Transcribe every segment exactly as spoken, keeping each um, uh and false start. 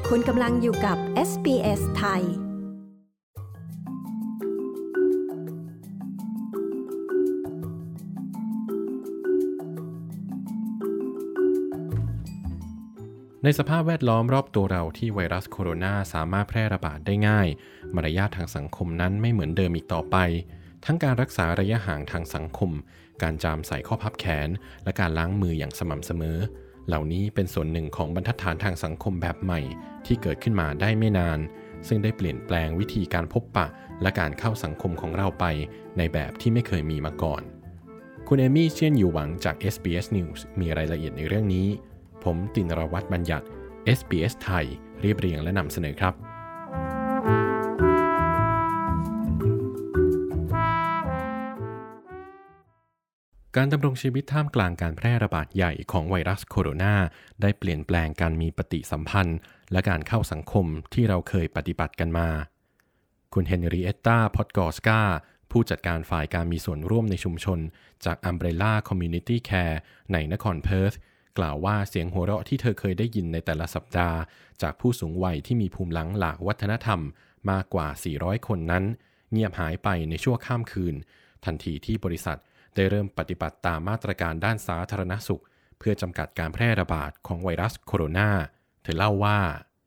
คุณกำลังอยู่กับ เอส บี เอส ไทยในสภาพแวดล้อมรอบตัวเราที่ไวรัสโคโรนาสามารถแพร่ระบาดได้ง่ายมารยาททางสังคมนั้นไม่เหมือนเดิมอีกต่อไปทั้งการรักษาระยะห่างทางสังคมการจามใส่ข้อพับแขนและการล้างมืออย่างสม่ำเสมอเหล่านี้เป็นส่วนหนึ่งของบรรทัดฐานทางสังคมแบบใหม่ที่เกิดขึ้นมาได้ไม่นานซึ่งได้เปลี่ยนแปลงวิธีการพบปะและการเข้าสังคมของเราไปในแบบที่ไม่เคยมีมาก่อนคุณเอมี่เชียนอยู่หวังจาก เอส บี เอส News มีรายละเอียดในเรื่องนี้ผมตินรวัฒน์บัญญัติ เอส บี เอส ไทยเรียบเรียงและนำเสนอครับการดำรงชีวิตท่ามกลางการแพร่ระบาดใหญ่ของไวรัสโคโรนาได้เปลี่ยนแปลงการมีปฏิสัมพันธ์และการเข้าสังคมที่เราเคยปฏิบัติกันมาคุณเฮนริเอตตา พอดกอสกาผู้จัดการฝ่ายการมีส่วนร่วมในชุมชนจาก Umbrella Community Care ในนครเพิร์ธกล่าวว่าเสียงหัวเราะที่เธอเคยได้ยินในแต่ละสัปดาห์จากผู้สูงวัยที่มีภูมิหลังหลากวัฒนธรรมมากกว่าสี่ร้อยคนนั้นเงียบหายไปในชั่วข้ามคืนทันทีที่บริษัทได้เริ่มปฏิบัติตามมาตรการด้านสาธารณสุขเพื่อจำกัดการแพร่ระบาดของไวรัสโคโรนาเธอเล่าว่า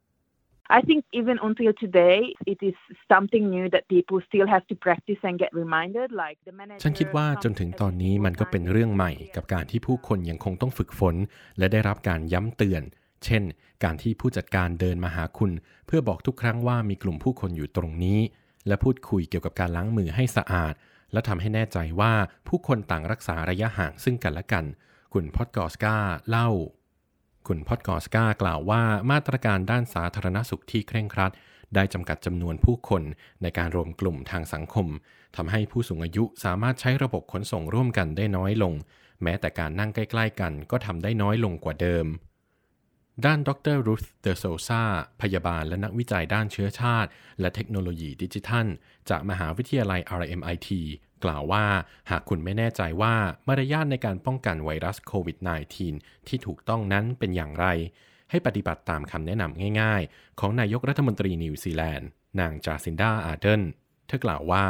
I think even until today it is something new that people still have to practice and get reminded like the manager ฉันคิดว่าจนถึงตอนนี้มันก็เป็นเรื่องใหม่กับการที่ผู้คนยังคงต้องฝึกฝนและได้รับการย้ำเตือนเช่นการที่ผู้จัดการเดินมาหาคุณเพื่อบอกทุกครั้งว่ามีกลุ่มผู้คนอยู่ตรงนี้และพูดคุยเกี่ยวกับการล้างมือให้สะอาดและทำให้แน่ใจว่าผู้คนต่างรักษาระยะห่างซึ่งกันและกันคุณพอดกอสกาเล่าคุณพอดกอสกากล่าวว่ามาตรการด้านสาธารณสุขที่เคร่งครัดได้จำกัดจำนวนผู้คนในการรวมกลุ่มทางสังคมทำให้ผู้สูงอายุสามารถใช้ระบบขนส่งร่วมกันได้น้อยลงแม้แต่การนั่งใกล้ๆกันก็ทำได้น้อยลงกว่าเดิมด้านดรรูธ เดอโซซาพยาบาลและนักวิจัยด้านเชื้อชาติและเทคโนโลยีดิจิทัลจากมหาวิทยาลัย อาร์ เอ็ม ไอ ที กล่าวว่าหากคุณไม่แน่ใจว่ามารยาทในการป้องกันไวรัสโควิด สิบเก้า ที่ถูกต้องนั้นเป็นอย่างไรให้ปฏิบัติตามคำแนะนำง่ายๆของนายกรัฐมนตรีนิวซีแลนด์นางจาซินดา อาร์เดนเธอกล่าวว่า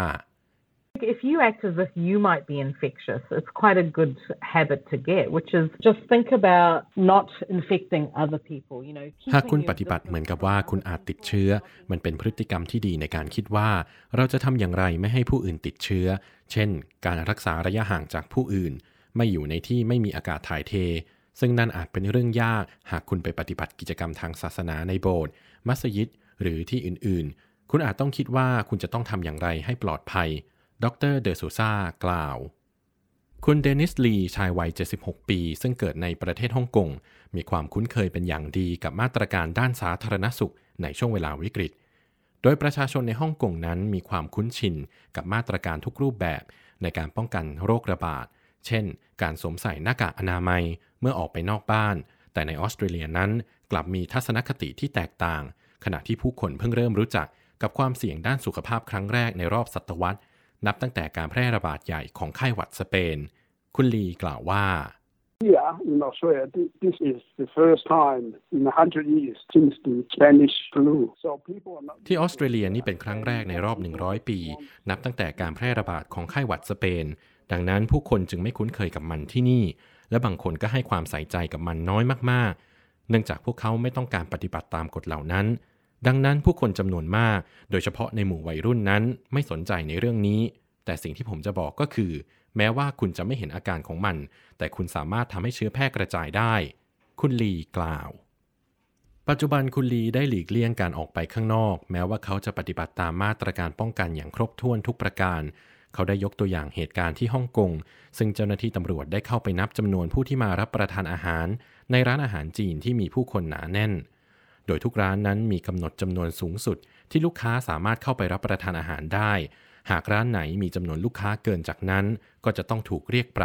If you act as if you might be infectious, it's quite a good habit to get, which is just think about not infecting other people. You know, หากคุณปฏิบัติเหมือนกับว่าคุณอาจติดเชื้อมันเป็นพฤติกรรมที่ดีในการคิดว่าเราจะทำอย่างไรไม่ให้ผู้อื่นติดเชื้อเช่นการรักษาระยะห่างจากผู้อื่นไม่อยู่ในที่ไม่มีอากาศถ่ายเทซึ่งนั่นอาจเป็นเรื่องยากหากคุณไปปฏิบัติกิจกรรมทางศาสนาในโบสถ์มัสยิดหรือที่อื่นๆคุณอาจต้องคิดว่าคุณจะต้องทำอย่างไรให้ปลอดภัยดรเดอโซซากล่าวคุณเดนิสลีชายวัยเจ็ดสิบหกปีซึ่งเกิดในประเทศฮ่องกงมีความคุ้นเคยเป็นอย่างดีกับมาตรการด้านสาธารณสุขในช่วงเวลาวิกฤตโดยประชาชนในฮ่องกงนั้นมีความคุ้นชินกับมาตรการทุกรูปแบบในการป้องกันโรคระบาดเช่นการสวมใส่หน้ากากอนามัยเมื่อออกไปนอกบ้านแต่ในออสเตรเลียนั้นกลับมีทัศนคติที่แตกต่างขณะที่ผู้คนเพิ่งเริ่มรู้จักกับความเสี่ยงด้านสุขภาพครั้งแรกในรอบศตวรรษนับตั้งแต่การแพร่ระบาดใหญ่ของไข้หวัดสเปนคุณลีกล่าวว่า Yeah, in Australia, this is the first time in a hundred years since the Spanish flu. So people are not ที่ออสเตรเลียนี่เป็นครั้งแรกในรอบหนึ่งร้อยปีนับตั้งแต่การแพร่ระบาดของไข้หวัดสเปนดังนั้นผู้คนจึงไม่คุ้นเคยกับมันที่นี่และบางคนก็ให้ความใส่ใจกับมันน้อยมากๆเนื่องจากพวกเขาไม่ต้องการปฏิบัติตามกฎเหล่านั้นดังนั้นผู้คนจำนวนมากโดยเฉพาะในหมู่วัยรุ่นนั้นไม่สนใจในเรื่องนี้แต่สิ่งที่ผมจะบอกก็คือแม้ว่าคุณจะไม่เห็นอาการของมันแต่คุณสามารถทำให้เชื้อแพร่กระจายได้คุณลีกล่าวปัจจุบันคุณลีได้หลีกเลี่ยงการออกไปข้างนอกแม้ว่าเขาจะปฏิบัติตามมาตรการป้องกันอย่างครบถ้วนทุกประการเขาได้ยกตัวอย่างเหตุการณ์ที่ฮ่องกงซึ่งเจ้าหน้าที่ตำรวจได้เข้าไปนับจำนวนผู้ที่มารับประทานอาหารในร้านอาหารจีนที่มีผู้คนหนาแน่นโดยทุกร้านนั้นมีกำหนดจำนวนสูงสุดที่ลูกค้าสามารถเข้าไปรับประทานอาหารได้หากร้านไหนมีจำนวนลูกค้าเกินจากนั้นก็จะต้องถูกเรียกปรับ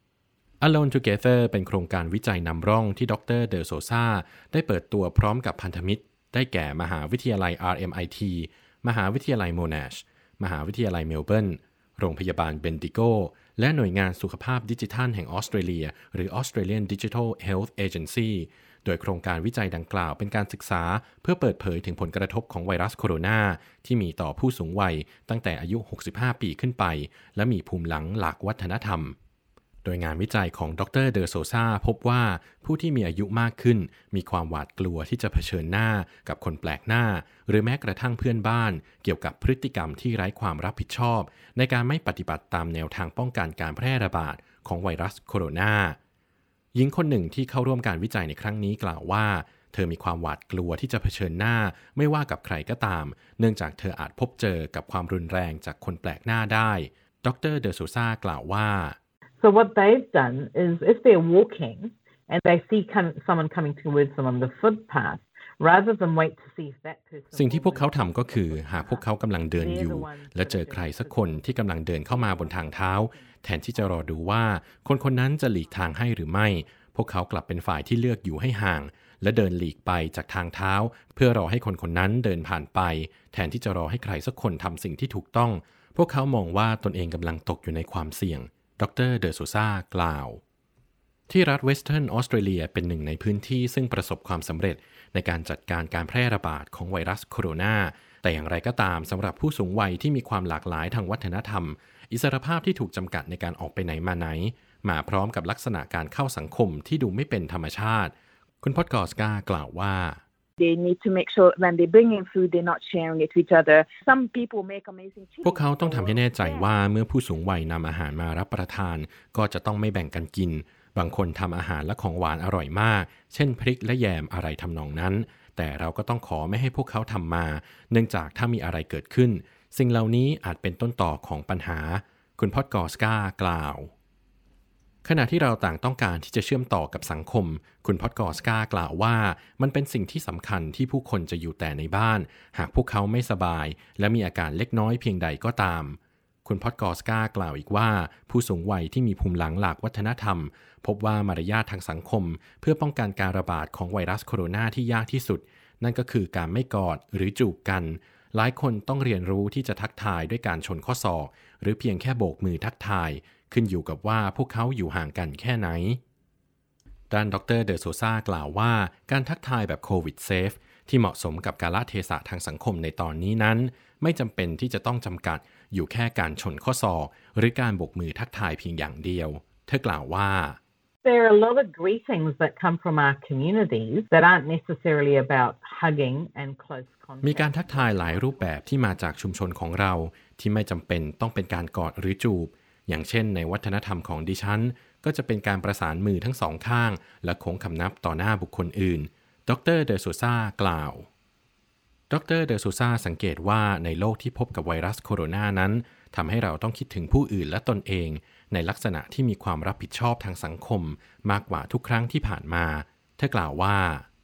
Alone Together เป็นโครงการวิจัยนำร่องที่ดรเดอโซซาได้เปิดตัวพร้อมกับพันธมิตรได้แก่มหาวิทยาลัย อาร์ เอ็ม ไอ ที มหาวิทยาลัย Monash มหาวิทยาลัยเมลเบิร์นโรงพยาบาล Bendigo และหน่วยงานสุขภาพดิจิทัลแห่งออสเตรเลียหรือ Australian Digital Health Agency โดยโครงการวิจัยดังกล่าวเป็นการศึกษาเพื่อเปิดเผยถึงผลกระทบของไวรัสโคโรนาที่มีต่อผู้สูงวัยตั้งแต่อายุหกสิบห้าปีขึ้นไปและมีภูมิหลังหลากวัฒนธรรมโดยงานวิจัยของดรเดอโซซาพบว่าผู้ที่มีอายุมากขึ้นมีความหวาดกลัวที่จะเผชิญหน้ากับคนแปลกหน้าหรือแม้กระทั่งเพื่อนบ้านเกี่ยวกับพฤติกรรมที่ไร้ความรับผิดชอบในการไม่ปฏิบัติตามแนวทางป้องกันการแพร่ระบาดของไวรัสโคโรนาหญิงคนหนึ่งที่เข้าร่วมการวิจัยในครั้งนี้กล่าวว่าเธอมีความหวาดกลัวที่จะเผชิญหน้าไม่ว่ากับใครก็ตามเนื่องจากเธออาจพบเจอกับความรุนแรงจากคนแปลกหน้าได้ดรเดอโซซากล่าวว่า So what they've done is if they're walking and they see come, someone coming towards them on the footpath, rather than wait to see if that person สิ่งที่พวกเขาทำก็คือหากพวกเขากำลังเดินอยู่และเจอใครสักคนที่กำลังเดินเข้ามาบนทางเท้าแทนที่จะรอดูว่าคนคนนั้นจะหลีกทางให้หรือไม่พวกเขากลับเป็นฝ่ายที่เลือกอยู่ให้ห่างและเดินหลีกไปจากทางเท้าเพื่อรอให้คนคนนั้นเดินผ่านไปแทนที่จะรอให้ใครสักคนทำสิ่งที่ถูกต้องพวกเขามองว่าตนเองกำลังตกอยู่ในความเสี่ยงดรเดอโซซากล่าวที่รัฐเวสเทิร์นออสเตรเลียเป็นหนึ่งในพื้นที่ซึ่งประสบความสำเร็จในการจัดการการแพร่ระบาดของไวรัสโคโรนาแต่อย่างไรก็ตามสำหรับผู้สูงวัยที่มีความหลากหลายทางวัฒนธรรมอิสรภาพที่ถูกจำกัดในการออกไปไหนมาไหนมาพร้อมกับลักษณะการเข้าสังคมที่ดูไม่เป็นธรรมชาติคุณพอดกอสกากล่าวว่า They need to make sure when they bring in food, they're not sharing it with each other. Some people make amazing chili. พวกเขาต้องทำให้แน่ใจว่าเมื่อผู้สูงวัยนำอาหารมารับประทานก็จะต้องไม่แบ่งกันกินบางคนทำอาหารและของหวานอร่อยมากเช่นพริกและแยมอะไรทำนองนั้นแต่เราก็ต้องขอไม่ให้พวกเขาทำมาเนื่องจากถ้ามีอะไรเกิดขึ้นสิ่งเหล่านี้อาจเป็นต้นต่อของปัญหาคุณพอดกอสกากล่าวขณะที่เราต่างต้องการที่จะเชื่อมต่อกับสังคมคุณพอดกอสกากล่าวว่ามันเป็นสิ่งที่สำคัญที่ผู้คนจะอยู่แต่ในบ้านหากพวกเขาไม่สบายและมีอาการเล็กน้อยเพียงใดก็ตามคุณพอดกอสกากล่าวอีกว่าผู้สูงวัยที่มีภูมิหลังหลากวัฒนธรรมพบว่ามารยาททางสังคมเพื่อป้องกันการระบาดของไวรัสโคโรนาที่ยากที่สุดนั่นก็คือการไม่กอดหรือจูบกันหลายคนต้องเรียนรู้ที่จะทักทายด้วยการชนข้อศอกหรือเพียงแค่โบกมือทักทายขึ้นอยู่กับว่าพวกเขาอยู่ห่างกันแค่ไหนด้านดรเดอโซซากล่าวว่าการทักทายแบบโควิดเซฟที่เหมาะสมกับกาลเทศะทางสังคมในตอนนี้นั้นไม่จำเป็นที่จะต้องจำกัดอยู่แค่การชนข้อศอกหรือการโบกมือทักทายเพียงอย่างเดียวเธอกล่าวว่า There are a lot of greetings that come from our communities that aren't necessarily about hugging and close contact. มีการทักทายหลายรูปแบบที่มาจากชุมชนของเราที่ไม่จำเป็นต้องเป็นการกอดหรือจูบอย่างเช่นในวัฒนธรรมของดิฉันก็จะเป็นการประสานมือทั้งสองข้างและโค้งคำนับต่อหน้าบุคคลอื่นดรเดอโซซากล่าวดรเดอโซซาสังเกตว่าในโลกที่พบกับไวรัสโคโรนานั้นทำให้เราต้องคิดถึงผู้อื่นและตนเองในลักษณะที่มีความรับผิดชอบทางสังคมมากกว่าทุกครั้งที่ผ่านมาเธอกล่าวว่า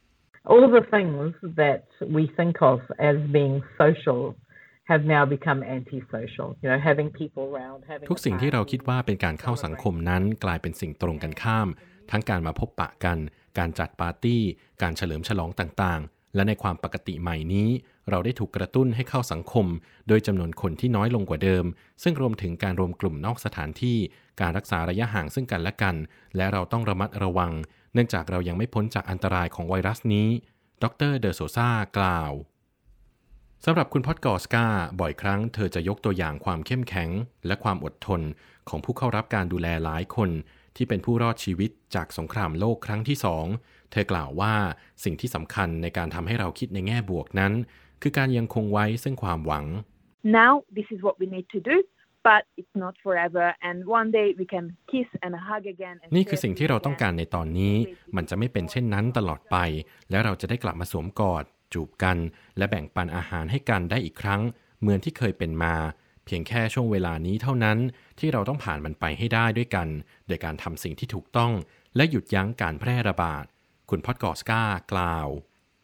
All the things that we think of as being social have now become anti-social. You know, having people around, having ทุกสิ่งที่เราคิดว่าเป็นการเข้าสังคมนั้นกลายเป็นสิ่งตรงกันข้ามทั้งการมาพบปะกันการจัดปาร์ตี้การเฉลิมฉลองต่างๆและในความปกติใหม่นี้เราได้ถูกกระตุ้นให้เข้าสังคมโดยจำนวนคนที่น้อยลงกว่าเดิมซึ่งรวมถึงการรวมกลุ่มนอกสถานที่การรักษาระยะห่างซึ่งกันและกันและเราต้องระมัดระวังเนื่องจากเรายังไม่พ้นจากอันตรายของไวรัสนี้ดรเดอโซซากล่าวสำหรับคุณพอดกอสกาบ่อยครั้งเธอจะยกตัวอย่างความเข้มแข็งและความอดทนของผู้เข้ารับการดูแลหลายคนที่เป็นผู้รอดชีวิตจากสงครามโลกครั้งที่สองเธอกล่าวว่าสิ่งที่สำคัญในการทำให้เราคิดในแง่บวกนั้นคือการยังคงไว้ซึ่งความหวัง Now this is what we need to do but it's not forever and one day we can kiss and hug again นี่คือสิ่งที่เราต้องการในตอนนี้มันจะไม่เป็นเช่นนั้นตลอดไปและเราจะได้กลับมาสวมกอดจูบกันและแบ่งปันอาหารให้กันได้อีกครั้งเหมือนที่เคยเป็นมาเพียงแค่ช่วงเวลานี้เท่านั้นที่เราต้องผ่านมันไปให้ได้ด้วยกันโดยการทำสิ่งที่ถูกต้องและหยุดยั้งการแพร่ระบาดคุณพอดกอสกากล่าว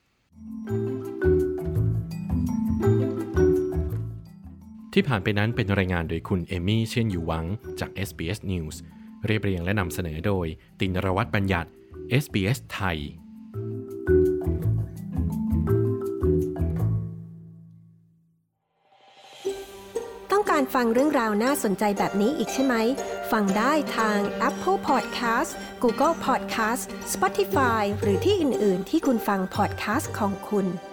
ที่ผ่านไปนั้นเป็นรายงานโดยคุณเอมี่เชียนอยู่หวังจาก เอส บี เอส News เรียบเรียงและนำเสนอโดยตินรวัฒน์บัญญัติ เอส บี เอส ไทยต้องการการฟังเรื่องราวน่าสนใจแบบนี้อีกใช่ไหมฟังได้ทาง Apple Podcast Google Podcast Spotify หรือที่อื่น ๆ ที่คุณฟัง podcast ของคุณ